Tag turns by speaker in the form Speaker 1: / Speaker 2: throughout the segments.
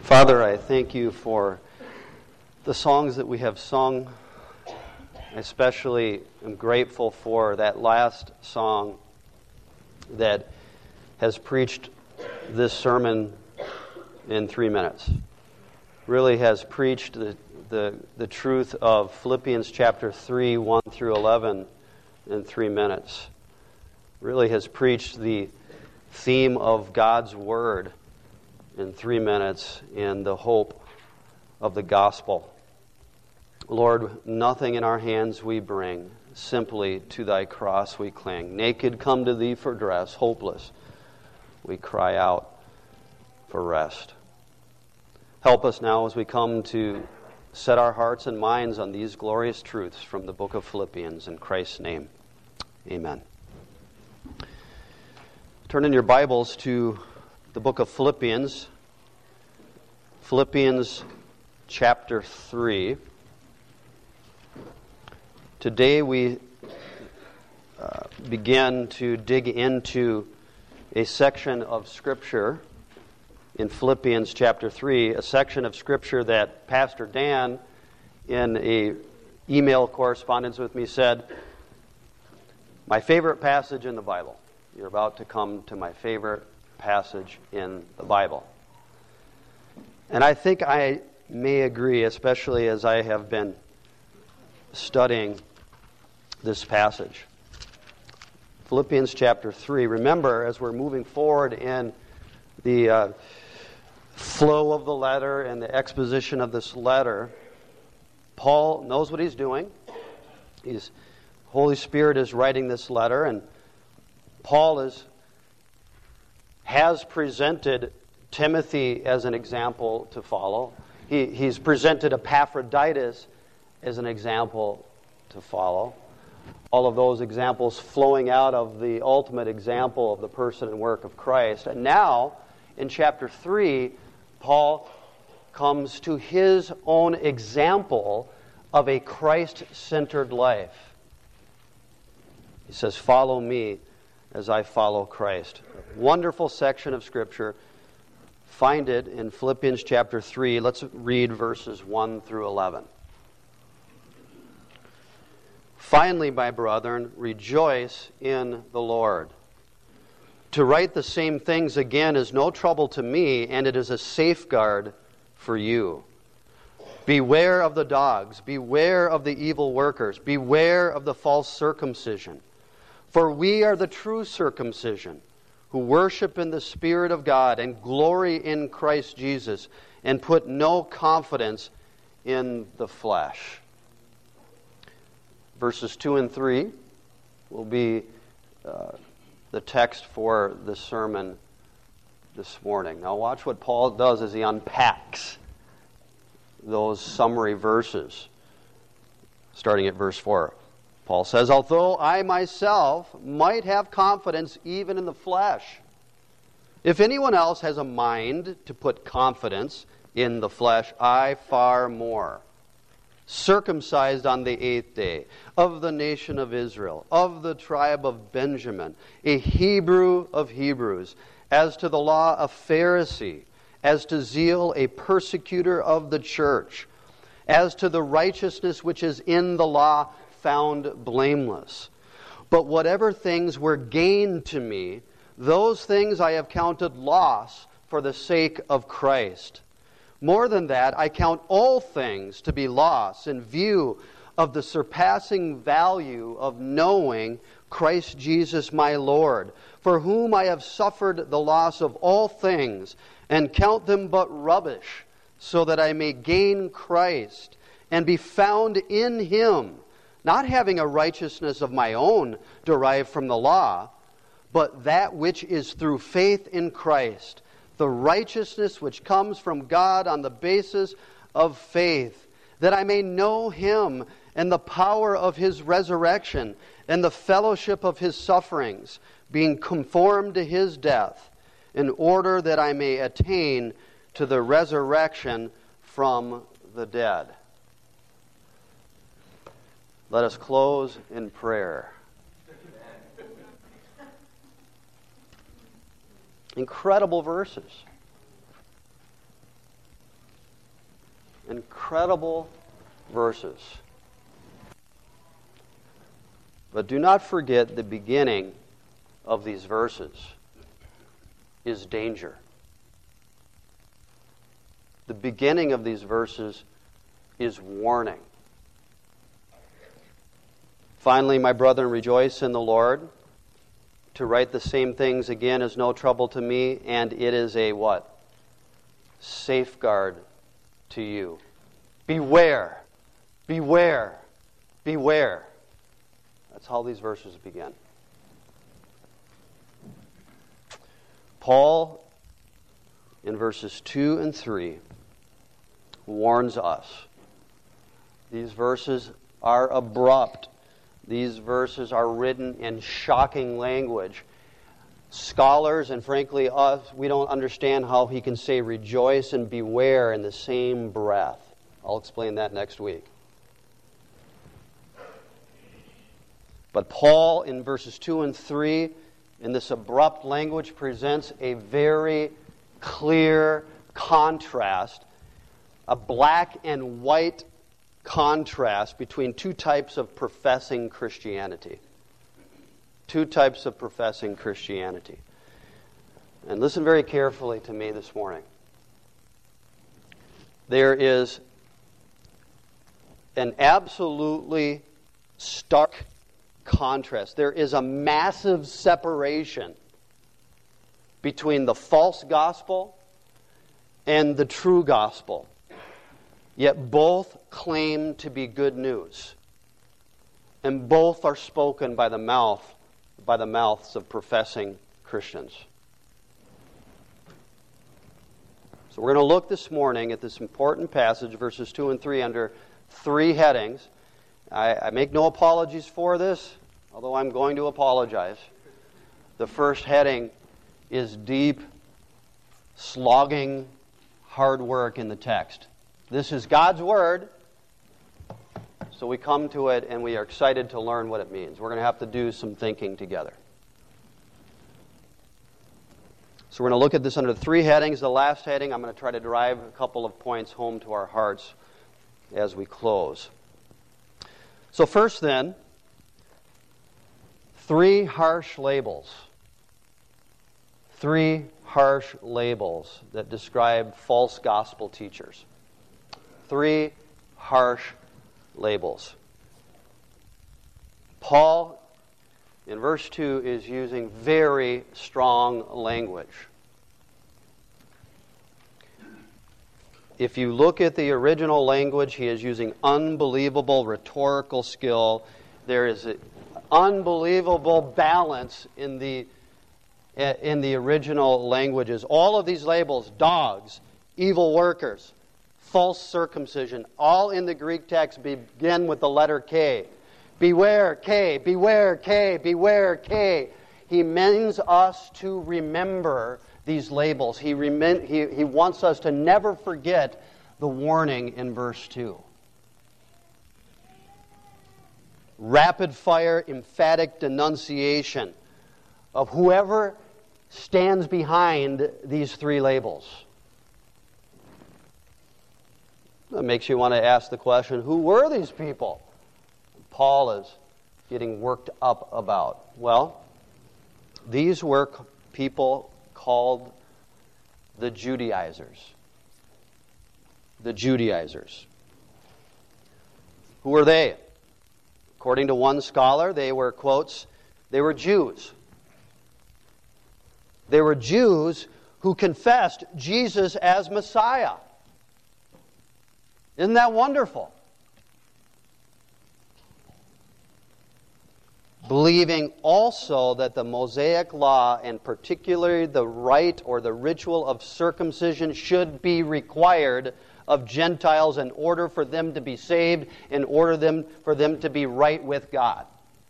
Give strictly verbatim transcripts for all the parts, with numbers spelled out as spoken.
Speaker 1: Father, I thank you for the songs that we have sung. I especially am grateful for that last song that has preached this sermon in three minutes. Really has preached the, the, the truth of Philippians chapter three, one through eleven in three minutes. Really has preached the theme of God's Word in three minutes and the hope of the gospel. Lord, nothing in our hands we bring, simply to thy cross we cling. Naked come to thee for dress, hopeless we cry out for rest. Help us now as we come to set our hearts and minds on these glorious truths from the book of Philippians. In Christ's name, amen. Turn in your Bibles to the book of Philippians, Philippians chapter three. Today we uh, begin to dig into a section of Scripture in Philippians chapter three, a section of Scripture that Pastor Dan, in a email correspondence with me, said, my favorite passage in the Bible. You're about to come to my favorite passage in the Bible. And I think I may agree, especially as I have been studying this passage. Philippians chapter three. Remember, as we're moving forward in the uh, flow of the letter and the exposition of this letter, Paul knows what he's doing. He's Holy Spirit is writing this letter, and Paul is has presented Timothy as an example to follow. He, he's presented Epaphroditus as an example to follow. All of those examples flowing out of the ultimate example of the person and work of Christ. And now, in chapter three, Paul comes to his own example of a Christ-centered life. He says, follow me as I follow Christ. Wonderful section of Scripture. Find it in Philippians chapter three. Let's read verses one through eleven. Finally, my brethren, rejoice in the Lord. To write the same things again is no trouble to me, and it is a safeguard for you. Beware of the dogs, beware of the evil workers, beware of the false circumcision. For we are the true circumcision, who worship in the Spirit of God and glory in Christ Jesus, and put no confidence in the flesh. Verses two and three will be uh, the text for the sermon this morning. Now watch what Paul does as he unpacks those summary verses, starting at verse four. Paul says, although I myself might have confidence even in the flesh, if anyone else has a mind to put confidence in the flesh, I far more. Circumcised on the eighth day, of the nation of Israel, of the tribe of Benjamin, a Hebrew of Hebrews, as to the law a Pharisee, as to zeal a persecutor of the church, as to the righteousness which is in the law, found blameless. But whatever things were gain to me, those things I have counted loss for the sake of Christ. More than that, I count all things to be loss in view of the surpassing value of knowing Christ Jesus my Lord, for whom I have suffered the loss of all things, and count them but rubbish, so that I may gain Christ, and be found in Him, not having a righteousness of my own derived from the law, but that which is through faith in Christ, the righteousness which comes from God on the basis of faith, that I may know Him and the power of His resurrection and the fellowship of His sufferings, being conformed to His death, in order that I may attain to the resurrection from the dead. Let us close in prayer. Incredible verses. Incredible verses. But do not forget the beginning of these verses is danger. The beginning of these verses is warning. Finally, my brethren, rejoice in the Lord. To write the same things again is no trouble to me, and it is a what? Safeguard to you. Beware, beware, beware. That's how these verses begin. Paul, in verses two and three, warns us. These verses are abrupt. These verses are written in shocking language. Scholars, and frankly us, we don't understand how he can say rejoice and beware in the same breath. I'll explain that next week. But Paul, in verses two and three, in this abrupt language, presents a very clear contrast, a black and white contrast between two types of professing Christianity. Two types of professing Christianity. And listen very carefully to me this morning. There is an absolutely stark contrast. There is a massive separation between the false gospel and the true gospel. Yet both claim to be good news. And both are spoken by the mouth, by the mouths of professing Christians. So we're going to look this morning at this important passage, verses two and three, under three headings. I, I make no apologies for this, although I'm going to apologize. The first heading is deep, slogging, hard work in the text. This is God's Word, so we come to it and we are excited to learn what it means. We're going to have to do some thinking together. So we're going to look at this under three headings. The last heading, I'm going to try to drive a couple of points home to our hearts as we close. So first then, three harsh labels. Three harsh labels that describe false gospel teachers. Three harsh labels. Paul, in verse two, is using very strong language. If you look at the original language, he is using unbelievable rhetorical skill. There is an unbelievable balance in the in the original languages. All of these labels, dogs, evil workers, false circumcision, all in the Greek text begin with the letter K. Beware, K, beware, K, beware, K. He means us to remember these labels. He, rem- he, he wants us to never forget the warning in verse two. Rapid fire, emphatic denunciation of whoever stands behind these three labels. That makes you want to ask the question, who were these people Paul is getting worked up about? Well, these were people called the Judaizers. The Judaizers. Who were they? According to one scholar, they were, quotes, they were Jews. They were Jews who confessed Jesus as Messiah. Isn't that wonderful? Believing also that the Mosaic law, and particularly the rite or the ritual of circumcision, should be required of Gentiles in order for them to be saved, in order them, for them to be right with God.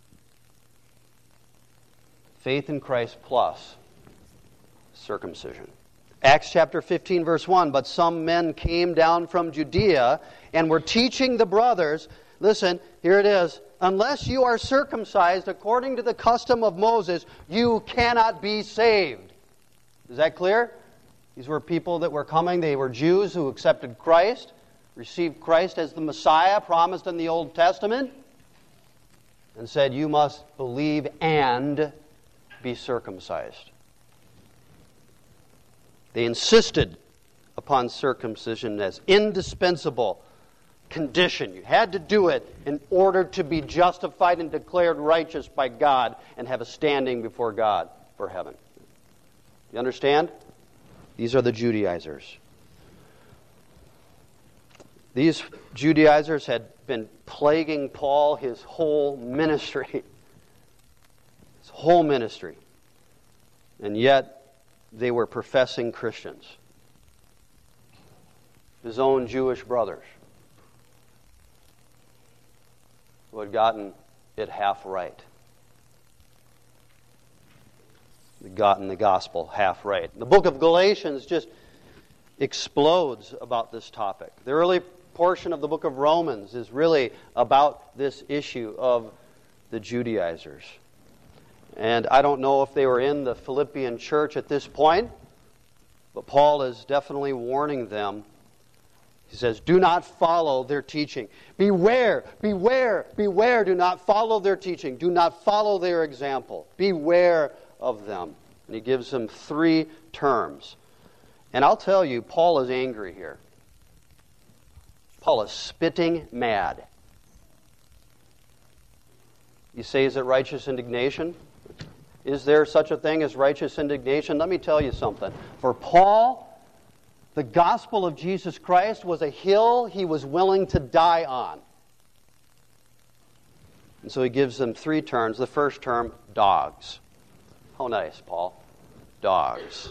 Speaker 1: Faith in Christ plus circumcision. Acts chapter fifteen, verse one, but some men came down from Judea and were teaching the brothers, listen, here it is, unless you are circumcised according to the custom of Moses, you cannot be saved. Is that clear? These were people that were coming. They were Jews who accepted Christ. received Christ as the Messiah promised in the Old Testament, and said, you must believe and be circumcised. They insisted upon circumcision as indispensable condition. You had to do it in order to be justified and declared righteous by God and have a standing before God for heaven. You understand? These are the Judaizers. These Judaizers had been plaguing Paul his whole ministry. His whole ministry. And yet, they were professing Christians. His own Jewish brothers who had gotten it half right. They'd gotten the gospel half right. The book of Galatians just explodes about this topic. The early portion of the book of Romans is really about this issue of the Judaizers. And I don't know if they were in the Philippian church at this point, but Paul is definitely warning them. He says, do not follow their teaching. Beware, beware, beware. Do not follow their teaching. Do not follow their example. Beware of them. And he gives them three terms. And I'll tell you, Paul is angry here. Paul is spitting mad. You say, is it righteous indignation? Is there such a thing as righteous indignation? Let me tell you something. For Paul, the gospel of Jesus Christ was a hill he was willing to die on. And so he gives them three terms. The first term, dogs. How nice, Paul. Dogs.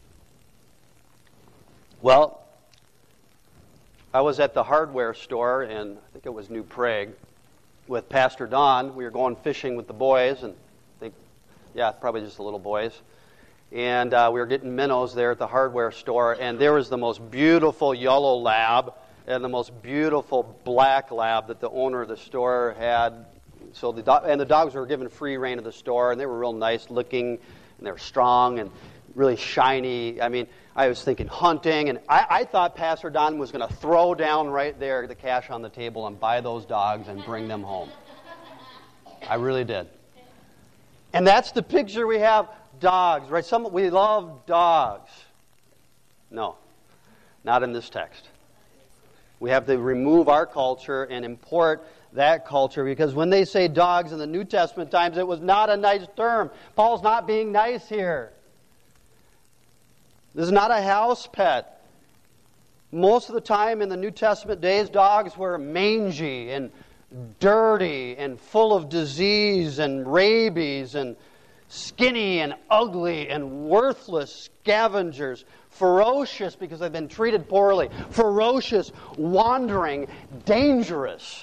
Speaker 1: Well, I was at the hardware store in, I think it was New Prague, with Pastor Don. We were going fishing with the boys, and I think, yeah, probably just the little boys. And uh, we were getting minnows there at the hardware store, and there was the most beautiful yellow lab and the most beautiful black lab that the owner of the store had. So the do- and the dogs were given free rein of the store, and they were real nice looking, and they were strong and really shiny. I mean, I was thinking hunting, and I, I thought Pastor Don was going to throw down right there the cash on the table and buy those dogs and bring them home. I really did. And that's the picture we have. Dogs, right? Some we love dogs. No, not in this text. We have to remove our culture and import that culture, because when they say dogs in the New Testament times, it was not a nice term. Paul's not being nice here. This is not a house pet. Most of the time in the New Testament days, dogs were mangy and dirty and full of disease and rabies and skinny and ugly and worthless scavengers, ferocious because they've been treated poorly, ferocious, wandering, dangerous.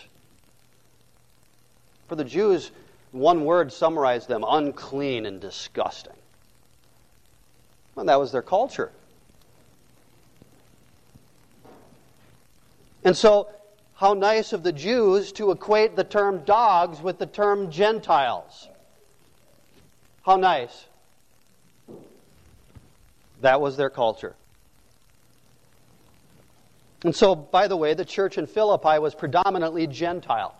Speaker 1: For the Jews, one word summarized them: unclean and disgusting. Well, that was their culture. And so, how nice of the Jews to equate the term dogs with the term Gentiles. How nice. That was their culture. And so, by the way, the church in Philippi was predominantly Gentile.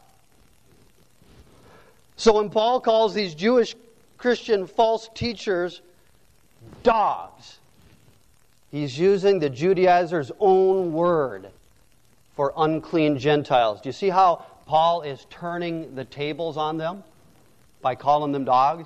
Speaker 1: So when Paul calls these Jewish Christian false teachers dogs, he's using the Judaizers' own word for unclean Gentiles. Do you see how Paul is turning the tables on them by calling them dogs?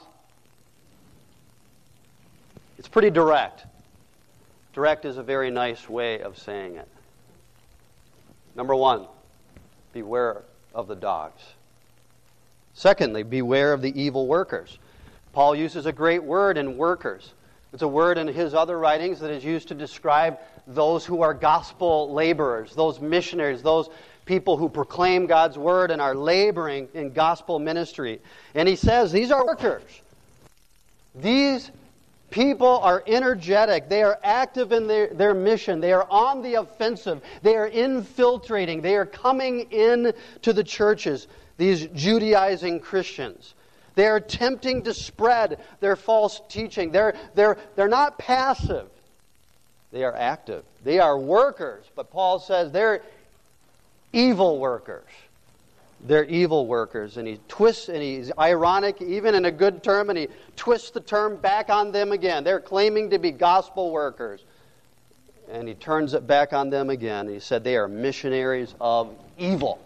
Speaker 1: It's pretty direct. Direct is a very nice way of saying it. Number one, beware of the dogs. Secondly, beware of the evil workers. Paul uses a great word in workers. It's a word in his other writings that is used to describe those who are gospel laborers, those missionaries, those people who proclaim God's word and are laboring in gospel ministry. And he says these are workers. These people are energetic. They are active in their, their mission. They are on the offensive. They are infiltrating. They are coming in to the churches, these Judaizing Christians. They are attempting to spread their false teaching. They're, they're, they're not passive. They are active. They are workers. But Paul says they're evil workers. They're evil workers. And he twists, and he's ironic, even in a good term, and he twists the term back on them again. They're claiming to be gospel workers. And he turns it back on them again. He said they are missionaries of evil.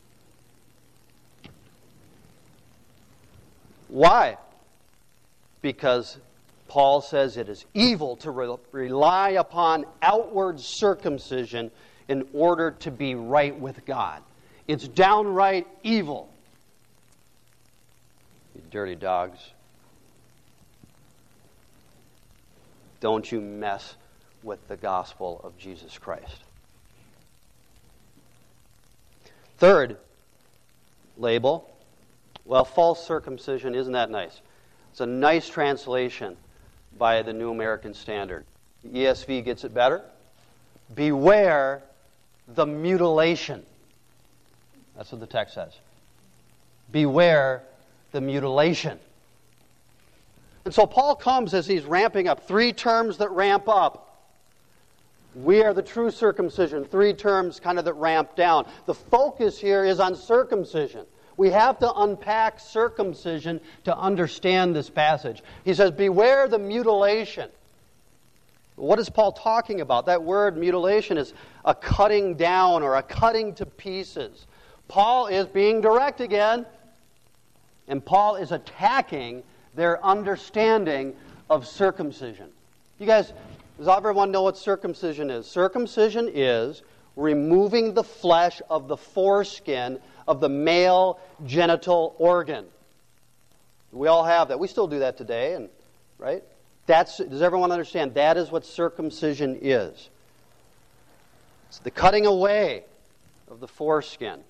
Speaker 1: Why? Because Paul says it is evil to re- rely upon outward circumcision in order to be right with God. It's downright evil. You dirty dogs. Don't you mess with the gospel of Jesus Christ. Third label, well, false circumcision, isn't that nice? It's a nice translation by the New American Standard. The E S V gets it better. Beware the mutilation. That's what the text says. Beware the mutilation. And so Paul comes as he's ramping up. Three terms that ramp up. We are the true circumcision. Three terms kind of that ramp down. The focus here is on circumcision. We have to unpack circumcision to understand this passage. He says, beware the mutilation. What is Paul talking about? That word mutilation is a cutting down or a cutting to pieces. Paul is being direct again, and Paul is attacking their understanding of circumcision. You guys, does everyone know what circumcision is? Circumcision is removing the flesh of the foreskin of the male genital organ. We all have that. We still do that today, and right? That's, does everyone understand? That is what circumcision is. It's the cutting away of the foreskin.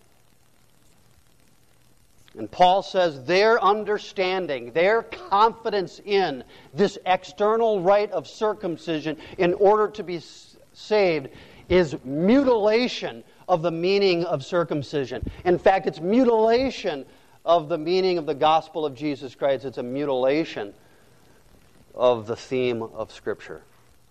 Speaker 1: And Paul says their understanding, their confidence in this external rite of circumcision in order to be saved is mutilation of the meaning of circumcision. In fact, it's mutilation of the meaning of the gospel of Jesus Christ. It's a mutilation of the theme of Scripture.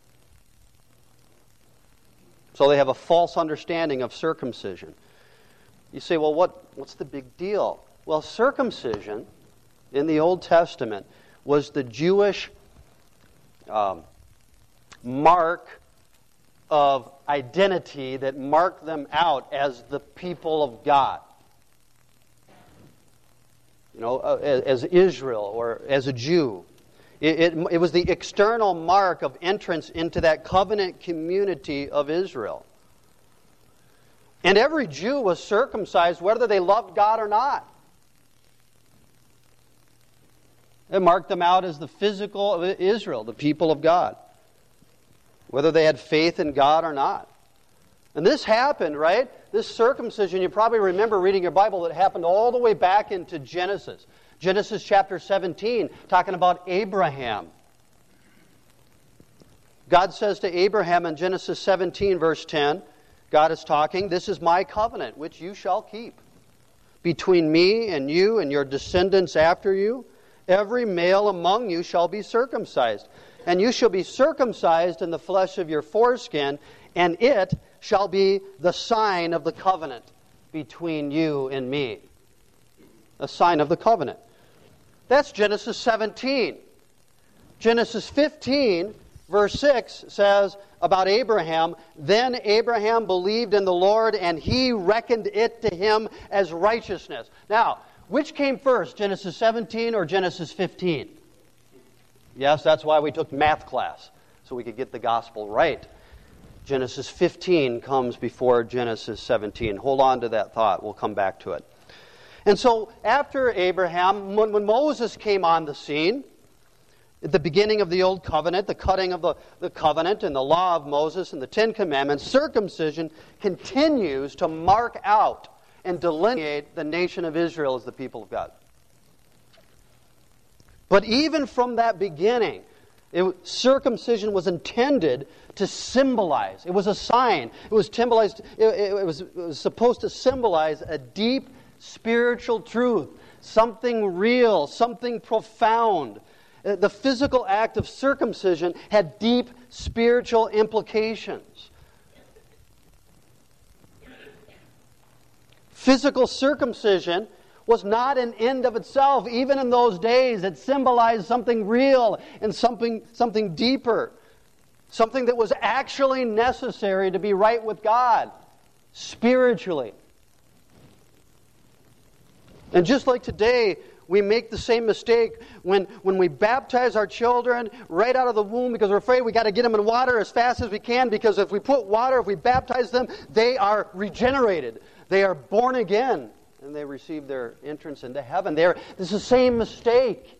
Speaker 1: So they have a false understanding of circumcision. You say, well, what, what's the big deal? Well, circumcision in the Old Testament was the Jewish um, mark of identity that marked them out as the people of God. You know, uh, as, as Israel or as a Jew. It, it, it was the external mark of entrance into that covenant community of Israel. And every Jew was circumcised whether they loved God or not. It marked them out as the physical Israel, the people of God, whether they had faith in God or not. And this happened, right? This circumcision, you probably remember reading your Bible, that happened all the way back into Genesis. Genesis chapter seventeen, talking about Abraham. God says to Abraham in Genesis seventeen, verse ten, God is talking, "This is my covenant, which you shall keep, between me and you and your descendants after you. Every male among you shall be circumcised, and you shall be circumcised in the flesh of your foreskin, and it shall be the sign of the covenant between you and me." A sign of the covenant. That's Genesis seventeen. Genesis fifteen, verse six says about Abraham, "Then Abraham believed in the Lord, and he reckoned it to him as righteousness." Now, which came first, Genesis seventeen or Genesis fifteen? Yes, that's why we took math class, so we could get the gospel right. Genesis fifteen comes before Genesis seventeen. Hold on to that thought. We'll come back to it. And so after Abraham, when, when Moses came on the scene, at the beginning of the Old Covenant, the cutting of the, the covenant and the law of Moses and the Ten Commandments, circumcision continues to mark out and delineate the nation of Israel as the people of God. But even from that beginning, it, circumcision was intended to symbolize. It was a sign. It was symbolized. It, it, it, was, it was supposed to symbolize a deep spiritual truth, something real, something profound. The physical act of circumcision had deep spiritual implications. Physical circumcision was not an end of itself. Even in those days, it symbolized something real and something, something deeper. Something that was actually necessary to be right with God, spiritually. And just like today, we make the same mistake when, when we baptize our children right out of the womb because we're afraid we got to get them in water as fast as we can, because if we put water, if we baptize them, they are regenerated. They are born again, and they receive their entrance into heaven. They're, this is the same mistake.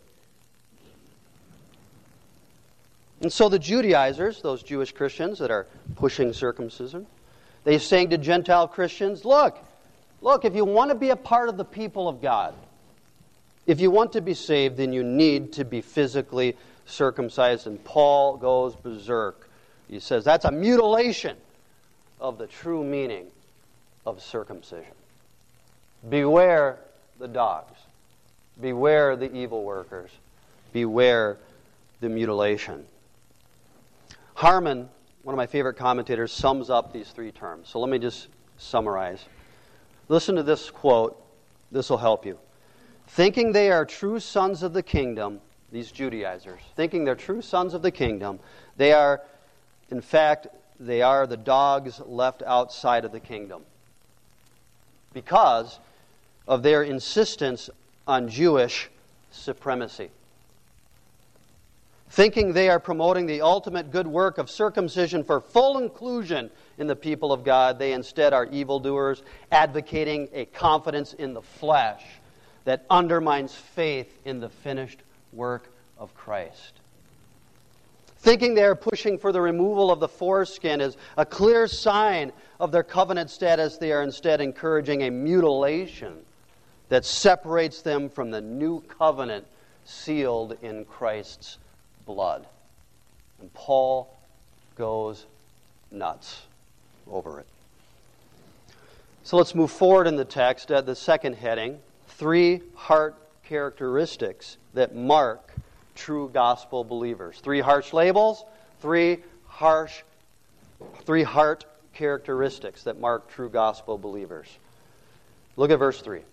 Speaker 1: And so the Judaizers, those Jewish Christians that are pushing circumcision, they're saying to Gentile Christians, look, look, if you want to be a part of the people of God, if you want to be saved, then you need to be physically circumcised. And Paul goes berserk. He says that's a mutilation of the true meaning of circumcision. Beware the dogs. Beware the evil workers. Beware the mutilation. Harmon, one of my favorite commentators, sums up these three terms. So let me just summarize. Listen to this quote. This will help you. Thinking they are true sons of the kingdom, these Judaizers, thinking they're true sons of the kingdom, they are, in fact, they are the dogs left outside of the kingdom because of their insistence on Jewish supremacy. Thinking they are promoting the ultimate good work of circumcision for full inclusion in the people of God, they instead are evildoers, advocating a confidence in the flesh that undermines faith in the finished work of Christ. Thinking they are pushing for the removal of the foreskin is a clear sign of their covenant status, they are instead encouraging a mutilation that separates them from the new covenant sealed in Christ's blood. And Paul goes nuts over it. So let's move forward in the text at the second heading, three heart characteristics that mark true gospel believers. Three harsh labels, three harsh, three heart characteristics that mark true gospel believers. Look at verse three.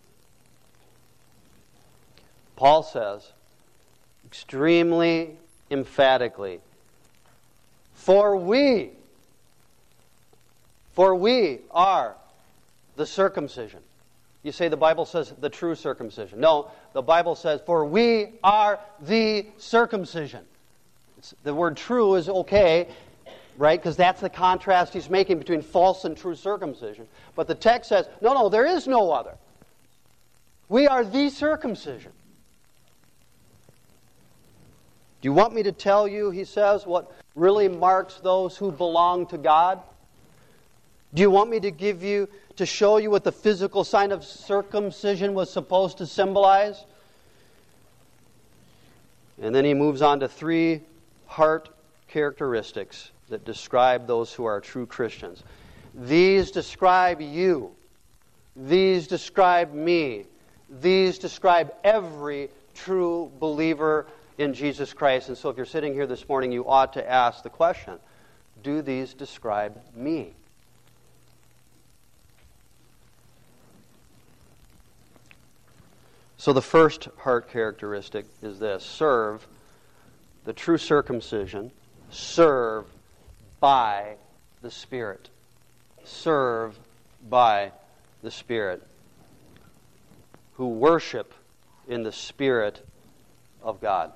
Speaker 1: Paul says, extremely emphatically, For we, for we are the circumcision. You say the Bible says the true circumcision. No, the Bible says, for we are the circumcision. It's, the word true is okay, right? Because that's the contrast he's making between false and true circumcision. But the text says, no, no, there is no other. We are the circumcision. Do you want me to tell you, he says, what really marks those who belong to God? Do you want me to give you, to show you what the physical sign of circumcision was supposed to symbolize? And then he moves on to three heart characteristics that describe those who are true Christians. These describe you. These describe me. These describe every true believer in Jesus Christ. And so if you're sitting here this morning, you ought to ask the question, do these describe me? So the first heart characteristic is this: serve the true circumcision, serve by the Spirit. Serve by the Spirit. Who worship in the Spirit of God.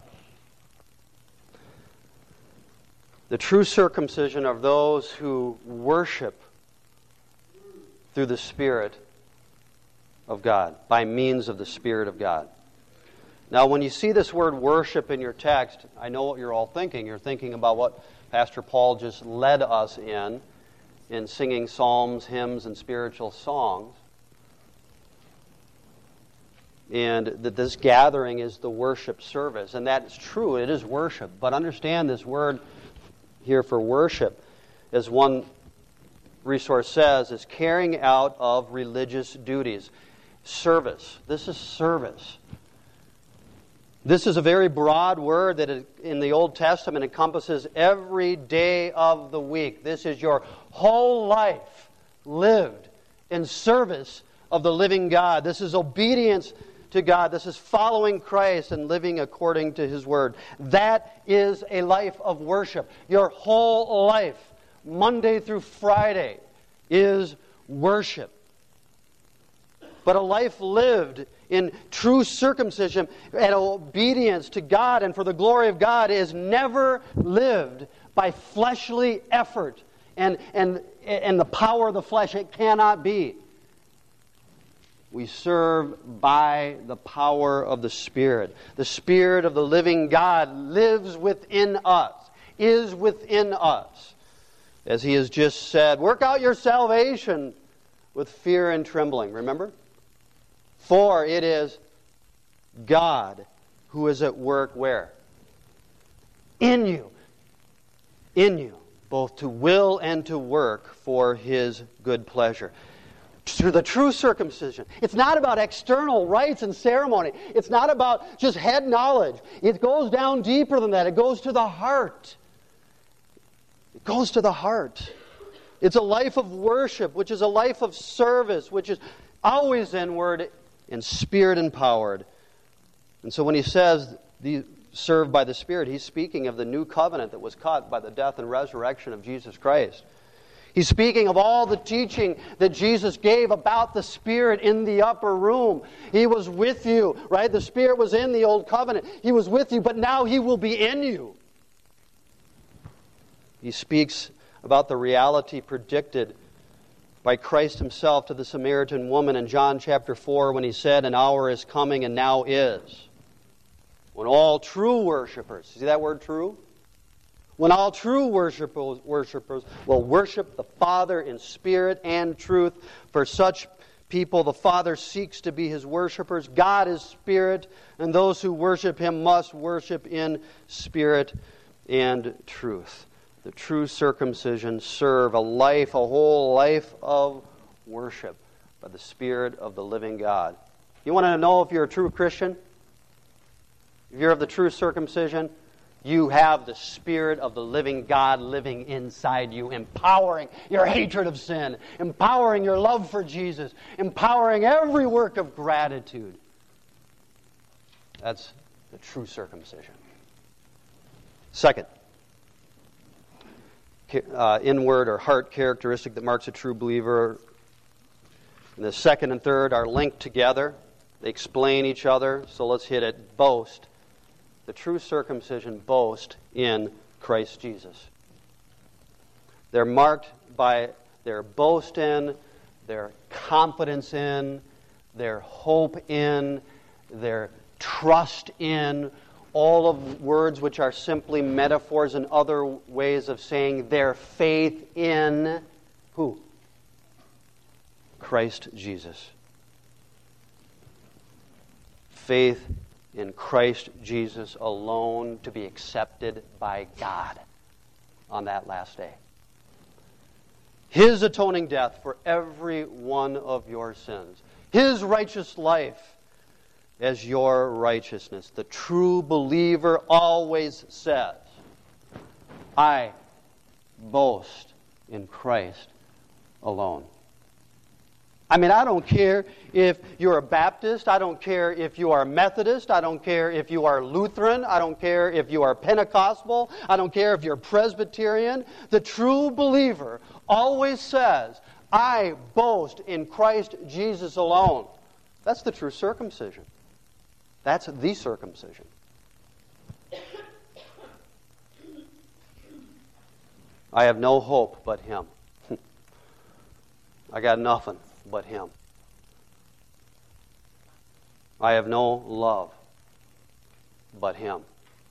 Speaker 1: The true circumcision are those who worship through the Spirit of God, by means of the Spirit of God. Now, when you see this word worship in your text, I know what you're all thinking. You're thinking about what Pastor Paul just led us in, in singing psalms, hymns, and spiritual songs. And that this gathering is the worship service. And that is true, it is worship. But understand this word here for worship, as one resource says, is carrying out of religious duties. Service. This is service. This is a very broad word that in the Old Testament encompasses every day of the week. This is your whole life lived in service of the living God. This is obedience to God. This is following Christ and living according to His Word. That is a life of worship. Your whole life, Monday through Friday, is worship. But a life lived in true circumcision and obedience to God and for the glory of God is never lived by fleshly effort and, and, and the power of the flesh. It cannot be. We serve by the power of the Spirit. The Spirit of the living God lives within us, is within us. As He has just said, work out your salvation with fear and trembling. Remember? For it is God who is at work where? In you. In you. Both to will and to work for His good pleasure. To the true circumcision. It's not about external rites and ceremony. It's not about just head knowledge. It goes down deeper than that. It goes to the heart. It goes to the heart. It's a life of worship, which is a life of service, which is always inward and Spirit empowered. And so when he says the served by the Spirit, he's speaking of the new covenant that was cut by the death and resurrection of Jesus Christ. He's speaking of all the teaching that Jesus gave about the Spirit in the upper room. He was with you, right? The Spirit was in the old covenant. He was with you, but now He will be in you. He speaks about the reality predicted by Christ Himself to the Samaritan woman in John chapter four when He said, an hour is coming and now is, when all true worshipers, see that word true? When all true worshipers, worshipers will worship the Father in spirit and truth. For such people the Father seeks to be His worshipers. God is Spirit, and those who worship Him must worship in spirit and truth. The true circumcision serve a life, a whole life of worship by the Spirit of the living God. You want to know if you're a true Christian? If you're of the true circumcision, you have the Spirit of the living God living inside you, empowering your hatred of sin, empowering your love for Jesus, empowering every work of gratitude. That's the true circumcision. Second, Uh, inward or heart characteristic that marks a true believer. And the second and third are linked together. They explain each other. So let's hit it. Boast. The true circumcision boast in Christ Jesus. They're marked by their boast in, their confidence in, their hope in, their trust in, all of words which are simply metaphors and other ways of saying their faith in who? Christ Jesus. Faith in Christ Jesus alone to be accepted by God on that last day. His atoning death for every one of your sins. His righteous life as your righteousness. The true believer always says, I boast in Christ alone. I mean, I don't care if you're a Baptist. I don't care if you are Methodist. I don't care if you are Lutheran. I don't care if you are Pentecostal. I don't care if you're Presbyterian. The true believer always says, I boast in Christ Jesus alone. That's the true circumcision. That's the circumcision. I have no hope but Him. I got nothing but Him. I have no love but Him.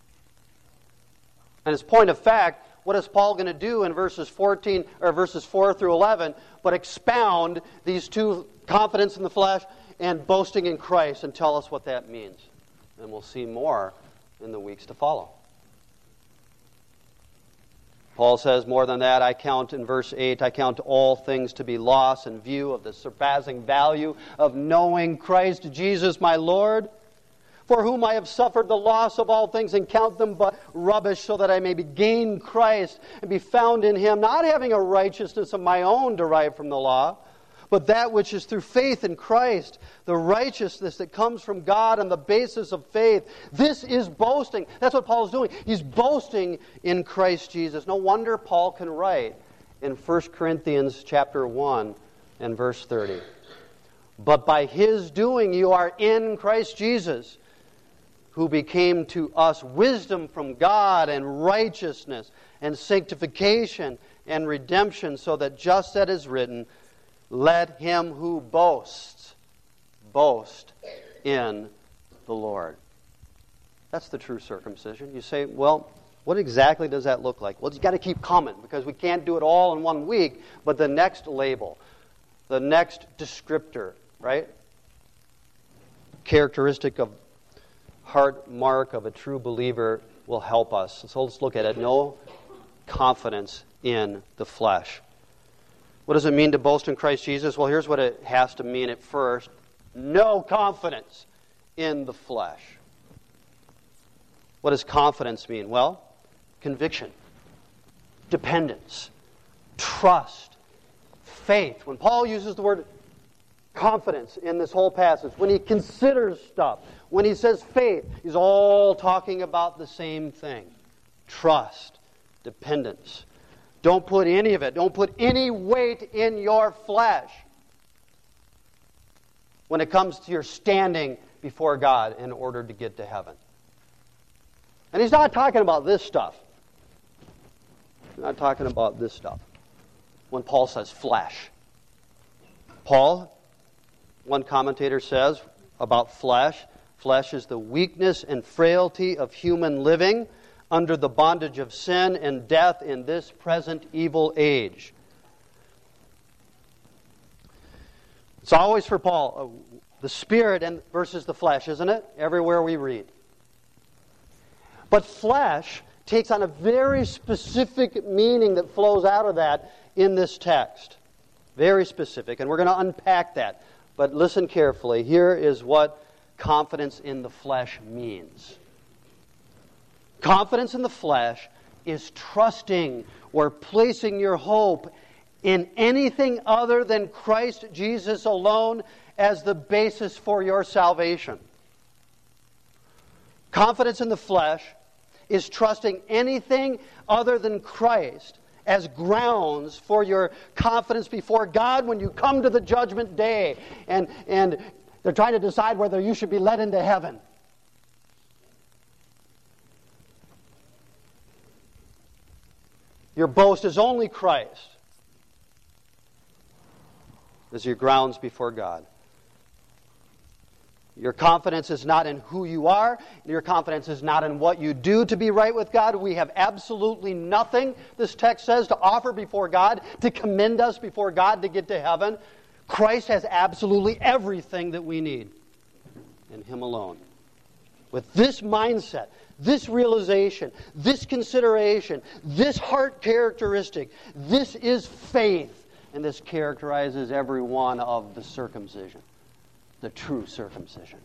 Speaker 1: And as point of fact, what is Paul going to do in verses fourteen or verses four through eleven but expound these two, confidence in the flesh and boasting in Christ, and tell us what that means. And we'll see more in the weeks to follow. Paul says, more than that, I count in verse eight, I count all things to be lost in view of the surpassing value of knowing Christ Jesus my Lord, for whom I have suffered the loss of all things and count them but rubbish, so that I may gain Christ and be found in Him, not having a righteousness of my own derived from the law, but that which is through faith in Christ, the righteousness that comes from God on the basis of faith. This is boasting. That's what Paul's doing. He's boasting in Christ Jesus. No wonder Paul can write in First Corinthians chapter one and verse thirty. But by His doing you are in Christ Jesus, who became to us wisdom from God and righteousness and sanctification and redemption, so that just as it is written, let him who boasts, boast in the Lord. That's the true circumcision. You say, well, what exactly does that look like? Well, you've got to keep coming, because we can't do it all in one week, but the next label, the next descriptor, right? Characteristic of heart mark of a true believer will help us. So let's look at it. No confidence in the flesh. What does it mean to boast in Christ Jesus? Well, here's what it has to mean at first. No confidence in the flesh. What does confidence mean? Well, conviction, dependence, trust, faith. When Paul uses the word confidence in this whole passage, when he considers stuff, when he says faith, he's all talking about the same thing. Trust, dependence. Don't put any of it, don't put any weight in your flesh when it comes to your standing before God in order to get to heaven. And he's not talking about this stuff. He's not talking about this stuff when Paul says flesh. Paul, one commentator says about flesh, flesh is the weakness and frailty of human living under the bondage of sin and death in this present evil age. It's always for Paul, the Spirit and versus the flesh, isn't it? Everywhere we read. But flesh takes on a very specific meaning that flows out of that in this text. Very specific, and we're going to unpack that. But listen carefully. Here is what confidence in the flesh means. Confidence in the flesh is trusting or placing your hope in anything other than Christ Jesus alone as the basis for your salvation. Confidence in the flesh is trusting anything other than Christ as grounds for your confidence before God when you come to the judgment day and, and they're trying to decide whether you should be led into heaven. Your boast is only Christ as your grounds before God. Your confidence is not in who you are. Your confidence is not in what you do to be right with God. We have absolutely nothing, this text says, to offer before God, to commend us before God to get to heaven. Christ has absolutely everything that we need in Him alone. With this mindset, this realization, this consideration, this heart characteristic, this is faith. And this characterizes every one of the circumcision. The true circumcision.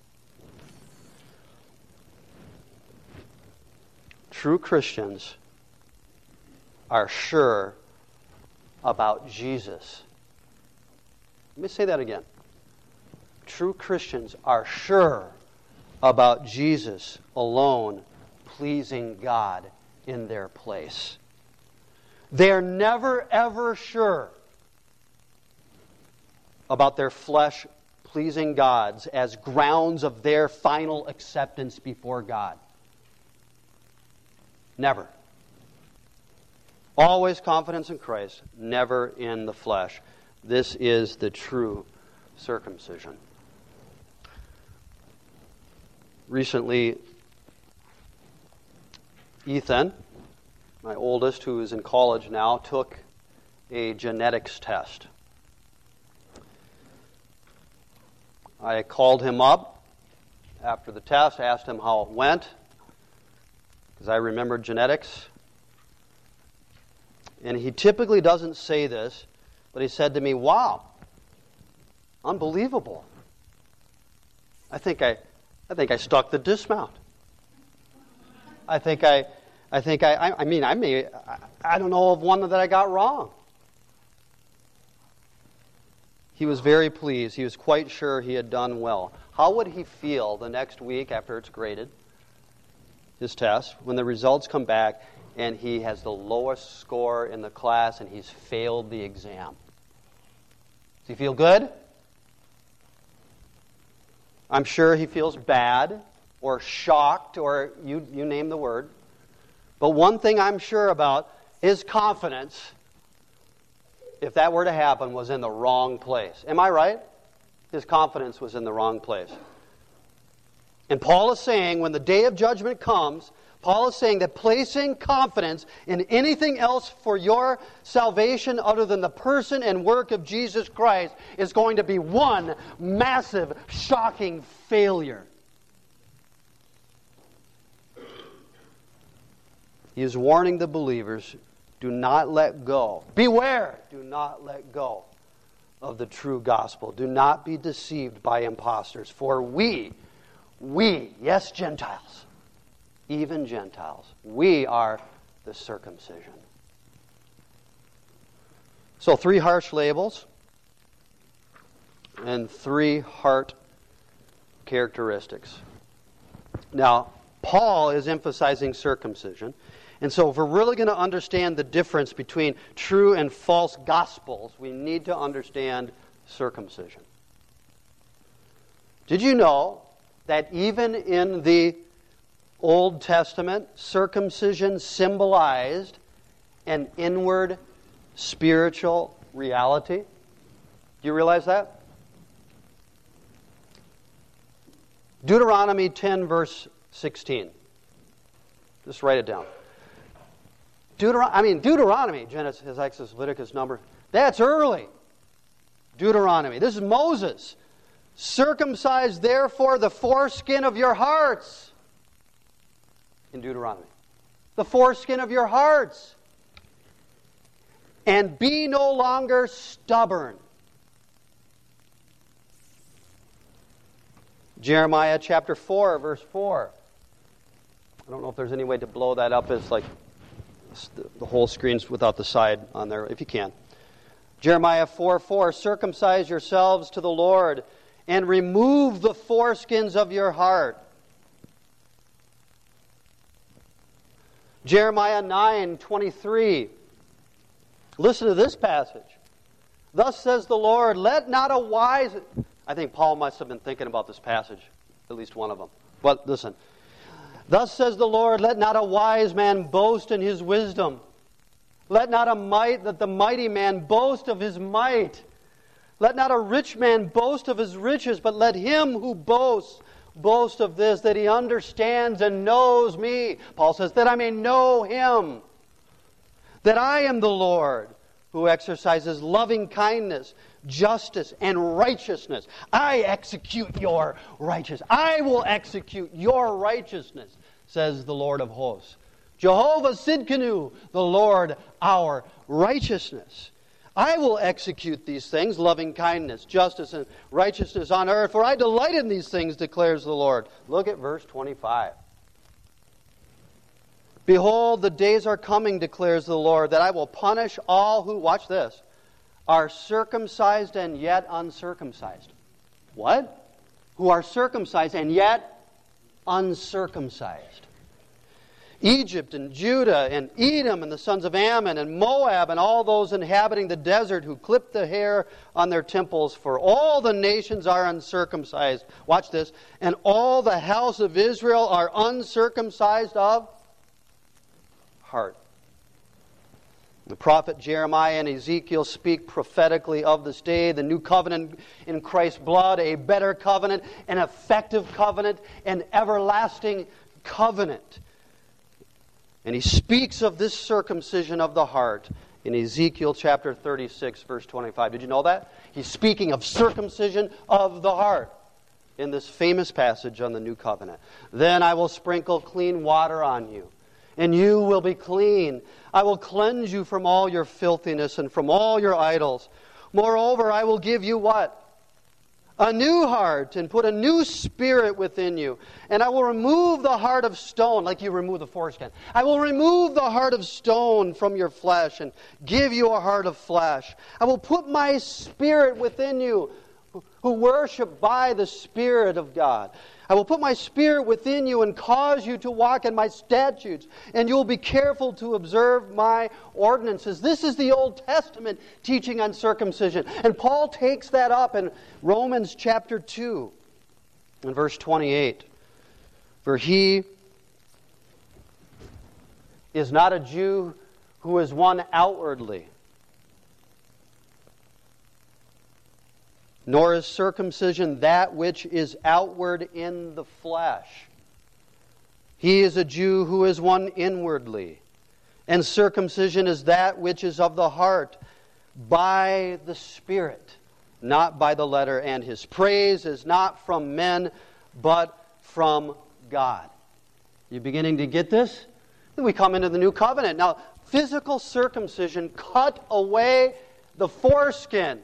Speaker 1: True Christians are sure about Jesus. Let me say that again. True Christians are sure about Jesus alone pleasing God in their place. They're never ever sure about their flesh pleasing God's as grounds of their final acceptance before God. Never. Always confidence in Christ, never in the flesh. This is the true circumcision. Recently, Ethan, my oldest, who is in college now, took a genetics test. I called him up after the test, asked him how it went, because I remembered genetics. And he typically doesn't say this, but he said to me, "Wow, unbelievable. I think I I think I stuck the dismount. I think I I think I I, I mean I may I, I don't know of one that I got wrong." he was very pleased. He was quite sure he had done well. How would he feel the next week after it's graded, his test, when the results come back and he has the lowest score in the class and he's failed the exam? Does he feel good? I'm sure he feels bad or shocked, or you, you name the word. But one thing I'm sure about, his confidence, if that were to happen, was in the wrong place. Am I right? His confidence was in the wrong place. And Paul is saying, when the day of judgment comes, Paul is saying that placing confidence in anything else for your salvation other than the person and work of Jesus Christ is going to be one massive, shocking failure. He is warning the believers, do not let go. Beware! Do not let go of the true gospel. Do not be deceived by impostors. For we, we, yes, Gentiles, even Gentiles, we are the circumcision. So three harsh labels and three heart characteristics. Now, Paul is emphasizing circumcision. And so if we're really going to understand the difference between true and false gospels, we need to understand circumcision. Did you know that even in the Old Testament, circumcision symbolized an inward spiritual reality? Do you realize that? Deuteronomy ten, verse sixteen. Just write it down. Deuteron- I mean, Deuteronomy, Genesis, Exodus, Leviticus, Numbers, that's early. Deuteronomy. This is Moses. Circumcise, therefore, the foreskin of your hearts. In Deuteronomy. The foreskin of your hearts. And be no longer stubborn. Jeremiah chapter four, verse four. I don't know if there's any way to blow that up. It's like the whole screen's without the side on there, if you can. Jeremiah four four, circumcise yourselves to the Lord and remove the foreskins of your heart. Jeremiah nine twenty-three. Listen to this passage. Thus says the Lord, let not a wise... I think Paul must have been thinking about this passage, at least one of them. But listen. Thus says the Lord, let not a wise man boast in his wisdom. Let not a might, that the mighty man boast of his might. Let not a rich man boast of his riches, but let him who boasts boast of this, that he understands and knows me. Paul says, that I may know him. That I am the Lord who exercises loving kindness, justice, and righteousness. I execute your righteousness. I will execute your righteousness, says the Lord of hosts. Jehovah Sidkenu, the Lord our righteousness. I will execute these things, loving kindness, justice, and righteousness on earth, for I delight in these things, declares the Lord. Look at verse twenty-five. Behold, the days are coming, declares the Lord, that I will punish all who, watch this, are circumcised and yet uncircumcised. What? Who are circumcised and yet uncircumcised. Egypt and Judah and Edom and the sons of Ammon and Moab and all those inhabiting the desert who clip the hair on their temples, for all the nations are uncircumcised. Watch this. And all the house of Israel are uncircumcised of heart. The prophet Jeremiah and Ezekiel speak prophetically of this day, the new covenant in Christ's blood, a better covenant, an effective covenant, an everlasting covenant. And he speaks of this circumcision of the heart in Ezekiel chapter thirty-six, verse twenty-five. Did you know that? He's speaking of circumcision of the heart in this famous passage on the new covenant. Then I will sprinkle clean water on you, and you will be clean. I will cleanse you from all your filthiness and from all your idols. Moreover, I will give you what? a new heart and put a new spirit within you. And I will remove the heart of stone, like you remove the foreskin. I will remove the heart of stone from your flesh and give you a heart of flesh. I will put my spirit within you who worship by the Spirit of God. I will put my spirit within you and cause you to walk in my statutes, and you will be careful to observe my ordinances. This is the Old Testament teaching on circumcision. And Paul takes that up in Romans chapter two, in verse twenty-eight. For he is not a Jew who is one outwardly, nor is circumcision that which is outward in the flesh. He is a Jew who is one inwardly, and circumcision is that which is of the heart, by the Spirit, not by the letter. And his praise is not from men, but from God. You beginning to get this? Then we come into the new covenant. Now, physical circumcision cut away the foreskin.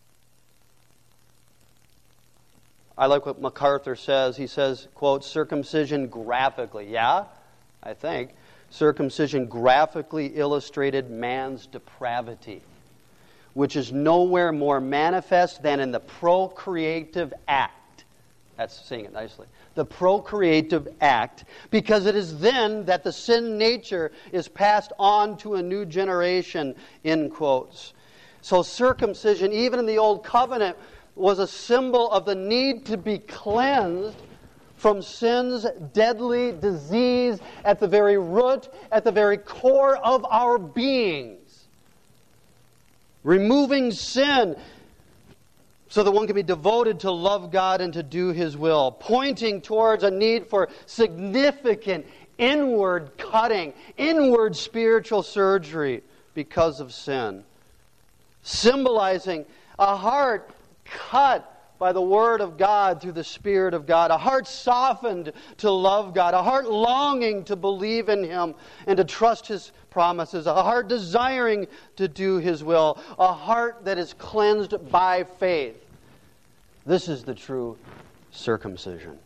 Speaker 1: I like what MacArthur says. He says, quote, circumcision graphically. Yeah, I think. Circumcision graphically illustrated man's depravity, which is nowhere more manifest than in the procreative act. That's saying it nicely. The procreative act, because it is then that the sin nature is passed on to a new generation, in quotes. So circumcision, even in the Old Covenant, was a symbol of the need to be cleansed from sin's deadly disease at the very root, at the very core of our beings. Removing sin so that one can be devoted to love God and to do His will. Pointing towards a need for significant inward cutting, inward spiritual surgery because of sin. Symbolizing a heart cut by the Word of God through the Spirit of God. A heart softened to love God. A heart longing to believe in Him and to trust His promises. A heart desiring to do His will. A heart that is cleansed by faith. This is the true circumcision.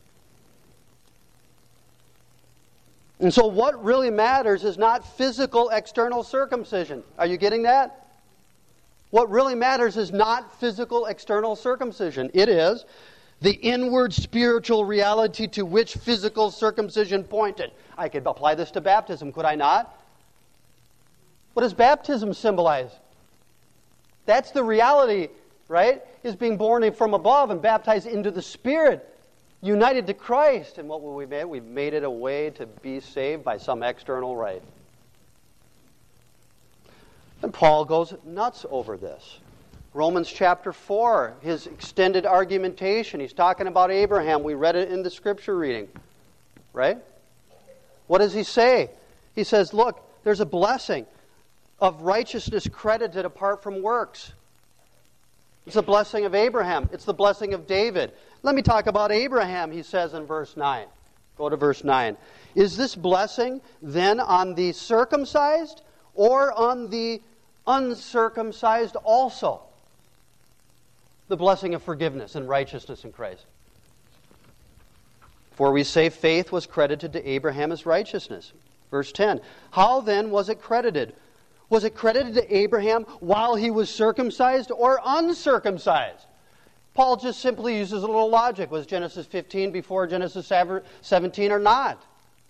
Speaker 1: And so what really matters is not physical external circumcision. Are you getting that? What really matters is not physical external circumcision. It is the inward spiritual reality to which physical circumcision pointed. I could apply this to baptism, could I not? What does baptism symbolize? That's the reality, right? Is being born from above and baptized into the Spirit, united to Christ. And what will we made? We've made it a way to be saved by some external rite. And Paul goes nuts over this. Romans chapter four, his extended argumentation. He's talking about Abraham. We read it in the scripture reading. Right? What does he say? He says, look, there's a blessing of righteousness credited apart from works. It's the blessing of Abraham. It's the blessing of David. Let me talk about Abraham, he says in verse nine. Go to verse nine. Is this blessing then on the circumcised or on the uncircumcised also? The blessing of forgiveness and righteousness in Christ. For we say faith was credited to Abraham as righteousness. Verse ten. How then was it credited? Was it credited to Abraham while he was circumcised or uncircumcised? Paul just simply uses a little logic. Was Genesis fifteen before Genesis seventeen or not?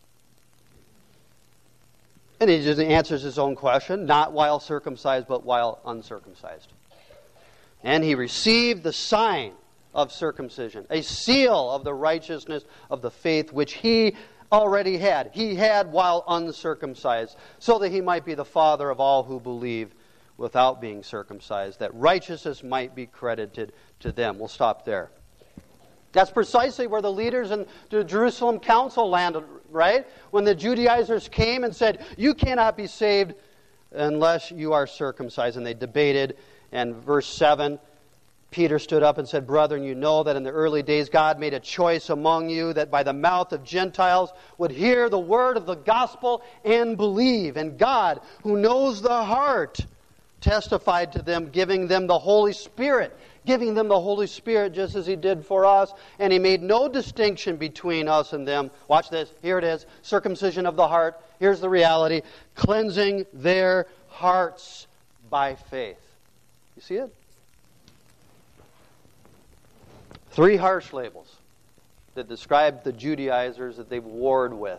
Speaker 1: And he just answers his own question, not while circumcised, but while uncircumcised. And he received the sign of circumcision, a seal of the righteousness of the faith which he already had. He had while uncircumcised, so that he might be the father of all who believe without being circumcised, that righteousness might be credited to them. We'll stop there. That's precisely where the leaders in the Jerusalem council landed, right? When the Judaizers came and said, you cannot be saved unless you are circumcised. And they debated. And verse seven, Peter stood up and said, brethren, you know that in the early days God made a choice among you that by the mouth of Gentiles would hear the word of the gospel and believe. And God, who knows the heart, testified to them, giving them the Holy Spirit. Giving them the Holy Spirit just as He did for us. And He made no distinction between us and them. Watch this. Here it is. Circumcision of the heart. Here's the reality. Cleansing their hearts by faith. You see it? Three harsh labels that describe the Judaizers that they warred with.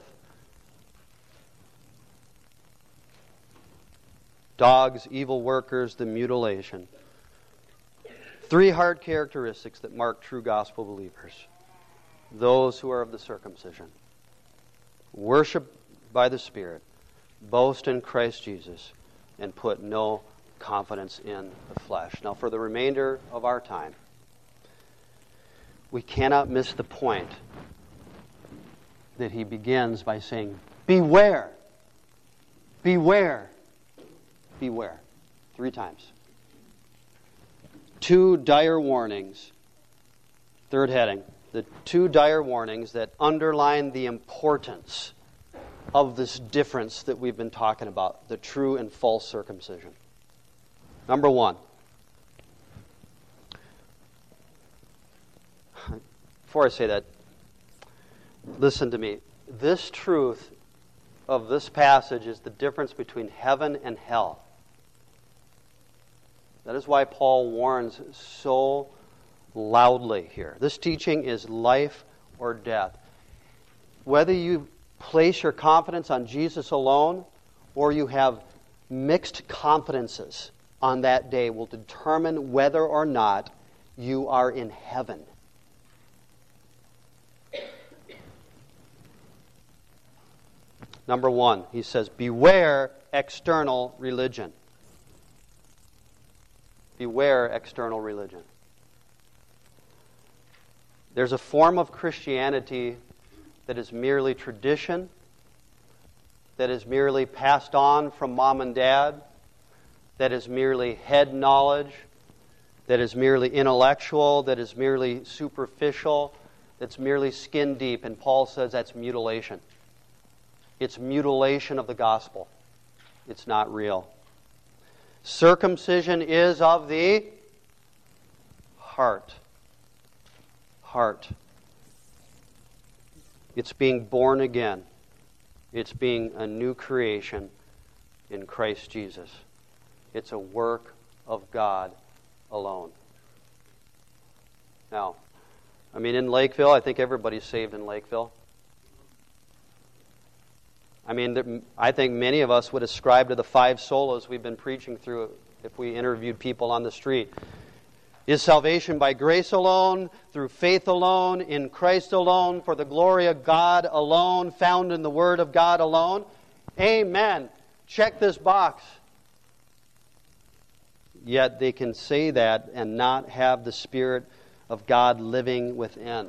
Speaker 1: Dogs, evil workers, the mutilation. Three hard characteristics that mark true gospel believers. Those who are of the circumcision. Worship by the Spirit. Boast in Christ Jesus. And put no confidence in the flesh. Now for the remainder of our time, we cannot miss the point that he begins by saying, beware, beware, beware. Three times. Two dire warnings. Third heading. The two dire warnings that underline the importance of this difference that we've been talking about, the true and false circumcision. Number one. Before I say that, listen to me. This truth of this passage is the difference between heaven and hell. That is why Paul warns so loudly here. This teaching is life or death. Whether you place your confidence on Jesus alone or you have mixed confidences on that day will determine whether or not you are in heaven. Number one, he says, beware external religion. Beware external religion. There's a form of Christianity that is merely tradition, that is merely passed on from mom and dad, that is merely head knowledge, that is merely intellectual, that is merely superficial, that's merely skin deep. And Paul says that's mutilation. It's mutilation of the gospel. It's not real. Circumcision is of the heart. Heart. It's being born again. It's being a new creation in Christ Jesus. It's a work of God alone. Now, I mean, in Lakeville, I think everybody's saved in Lakeville. I mean, I think many of us would ascribe to the five solas we've been preaching through if we interviewed people on the street. Is salvation by grace alone, through faith alone, in Christ alone, for the glory of God alone, found in the Word of God alone? Amen. Check this box. Yet they can say that and not have the Spirit of God living within.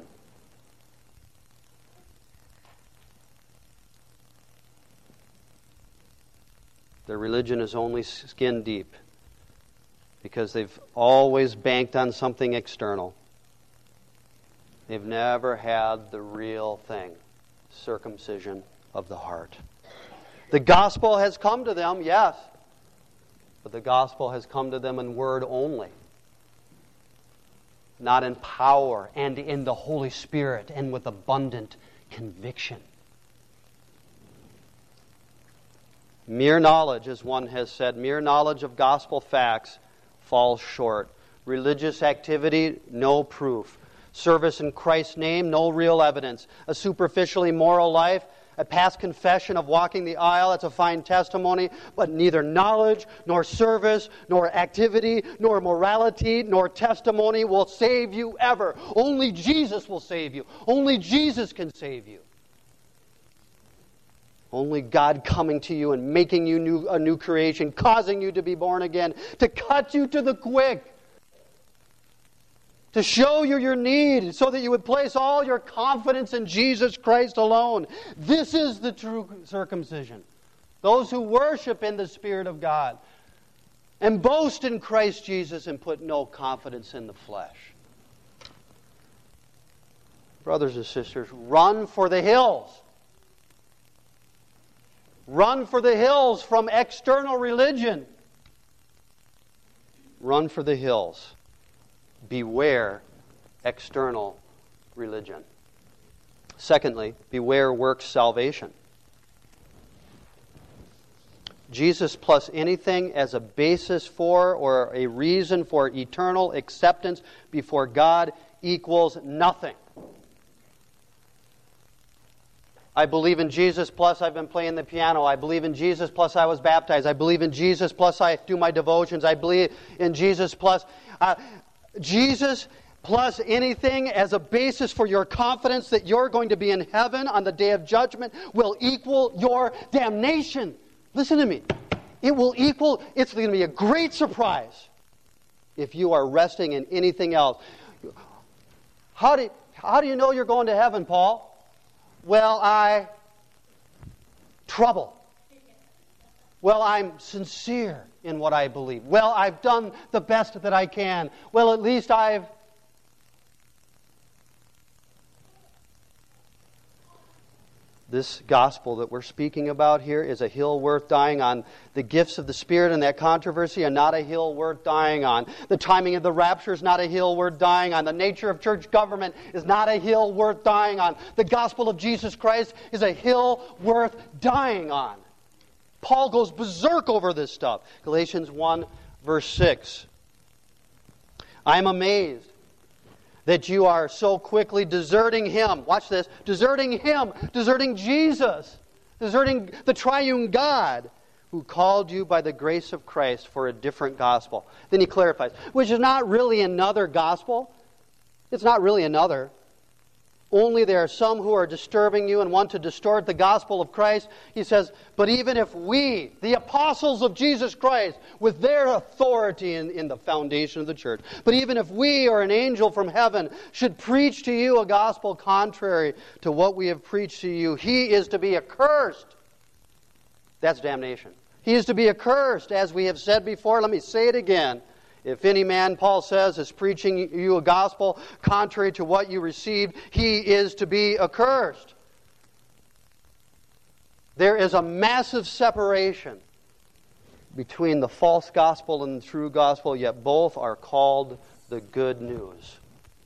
Speaker 1: Their religion is only skin deep because they've always banked on something external. They've never had the real thing, circumcision of the heart. The gospel has come to them, yes, but the gospel has come to them in word only, not in power and in the Holy Spirit and with abundant conviction. Mere knowledge, as one has said, mere knowledge of gospel facts falls short. Religious activity, no proof. Service in Christ's name, no real evidence. A superficially moral life, a past confession of walking the aisle, that's a fine testimony, but neither knowledge, nor service, nor activity, nor morality, nor testimony will save you ever. Only Jesus will save you. Only Jesus can save you. Only God coming to you and making you new, a new creation, causing you to be born again, to cut you to the quick, to show you your need so that you would place all your confidence in Jesus Christ alone. This is the true circumcision. Those who worship in the Spirit of God and boast in Christ Jesus and put no confidence in the flesh. Brothers and sisters, run for the hills. Run for the hills from external religion. run for the hills. Beware external religion. Secondly, beware works salvation. Jesus plus anything as a basis for or a reason for eternal acceptance before God equals nothing. I believe in Jesus plus I've been playing the piano. I believe in Jesus plus I was baptized. I believe in Jesus plus I do my devotions. I believe in Jesus plus... Uh, Jesus plus anything as a basis for your confidence that you're going to be in heaven on the day of judgment will equal your damnation. Listen to me. It will equal, it's going to be a great surprise if you are resting in anything else. How do, how do you know you're going to heaven, Paul? Well, I trouble. Well, I'm sincere in what I believe. Well, I've done the best that I can. Well, at least I've... This gospel that we're speaking about here is a hill worth dying on. The gifts of the Spirit and that controversy are not a hill worth dying on. The timing of the rapture is not a hill worth dying on. The nature of church government is not a hill worth dying on. The gospel of Jesus Christ is a hill worth dying on. Paul goes berserk over this stuff. Galatians one, verse six. I am amazed that you are so quickly deserting Him. Watch this. Deserting Him. Deserting Jesus. Deserting the triune God who called you by the grace of Christ for a different gospel. Then he clarifies, which is not really another gospel. It's not really another. Only there are some who are disturbing you and want to distort the gospel of Christ. He says, but even if we, the apostles of Jesus Christ, with their authority in, in the foundation of the church, but even if we or an angel from heaven should preach to you a gospel contrary to what we have preached to you, he is to be accursed. That's damnation. He is to be accursed, as we have said before. Let me say it again. If any man, Paul says, is preaching you a gospel contrary to what you received, he is to be accursed. There is a massive separation between the false gospel and the true gospel, yet both are called the good news.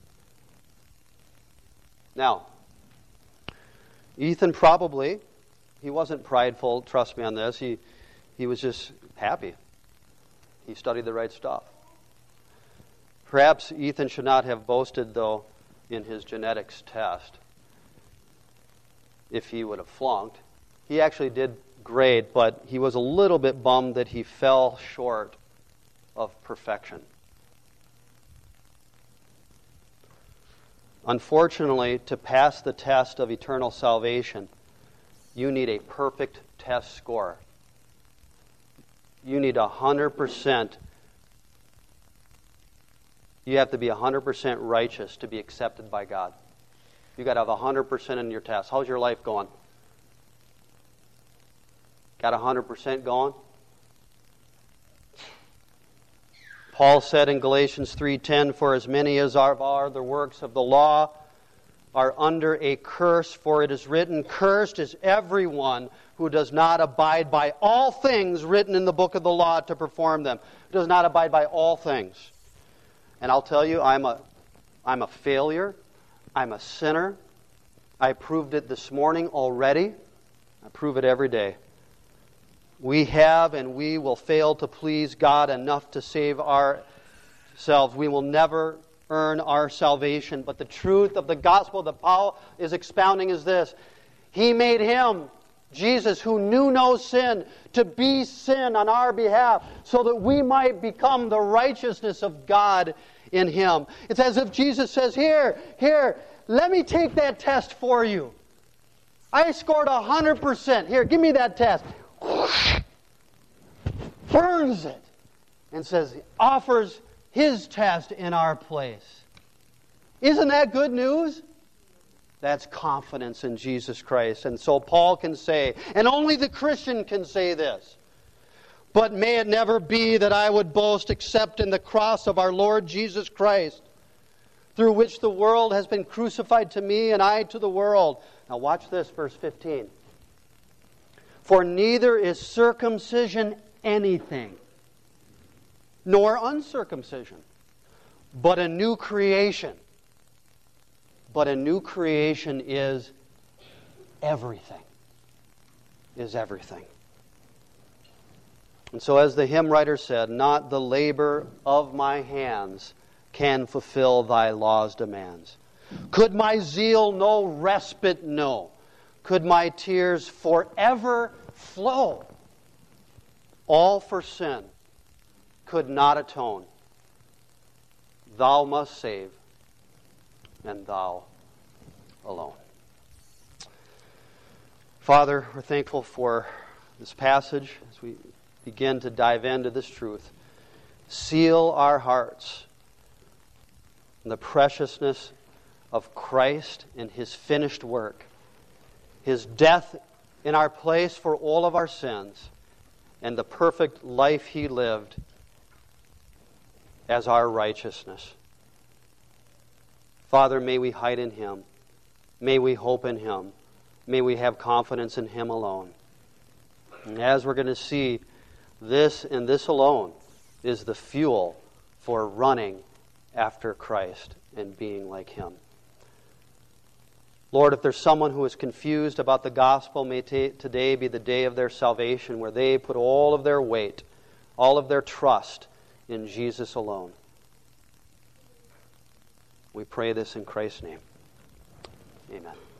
Speaker 1: Now, Ethan probably, he wasn't prideful, trust me on this, he, he was just happy. He studied the right stuff. Perhaps Ethan should not have boasted, though, in his genetics test if he would have flunked. He actually did great, but he was a little bit bummed that he fell short of perfection. Unfortunately, to pass the test of eternal salvation, you need a perfect test score. You need one hundred percent. You have to be one hundred percent righteous to be accepted by God. You've got to have one hundred percent in your test. How's your life going? Got one hundred percent going? Paul said in Galatians three ten, for as many as are, are the works of the law are under a curse, for it is written, cursed is everyone who does not abide by all things written in the book of the law to perform them. Does not abide by all things. And I'll tell you, I'm a, I'm a failure. I'm a sinner. I proved it this morning already. I prove it every day. We have and we will fail to please God enough to save ourselves. We will never earn our salvation. But the truth of the gospel that Paul is expounding is this. He made Him, Jesus, who knew no sin, to be sin on our behalf so that we might become the righteousness of God in Him. It's as if Jesus says, here, here, let me take that test for you. I scored one hundred percent. Here, give me that test. Burns it and says, offers His test in our place. Isn't that good news? That's confidence in Jesus Christ. And so Paul can say, and only the Christian can say this, but may it never be that I would boast except in the cross of our Lord Jesus Christ, through which the world has been crucified to me and I to the world. Now watch this, verse fifteen. For neither is circumcision anything, nor uncircumcision, but a new creation. But a new creation is everything. Is everything. And so as the hymn writer said, not the labor of my hands can fulfill thy law's demands. Could my zeal no respite know? Could my tears forever flow? All for sin could not atone. Thou must save, and thou alone. Father, we're thankful for this passage as we begin to dive into this truth. Seal our hearts in the preciousness of Christ and His finished work, His death in our place for all of our sins, and the perfect life He lived as our righteousness. Father, may we hide in Him. May we hope in Him. May we have confidence in Him alone. And as we're going to see, this and this alone is the fuel for running after Christ and being like Him. Lord, if there's someone who is confused about the gospel, may t- today be the day of their salvation, where they put all of their weight, all of their trust in Jesus alone. We pray this in Christ's name. Amen.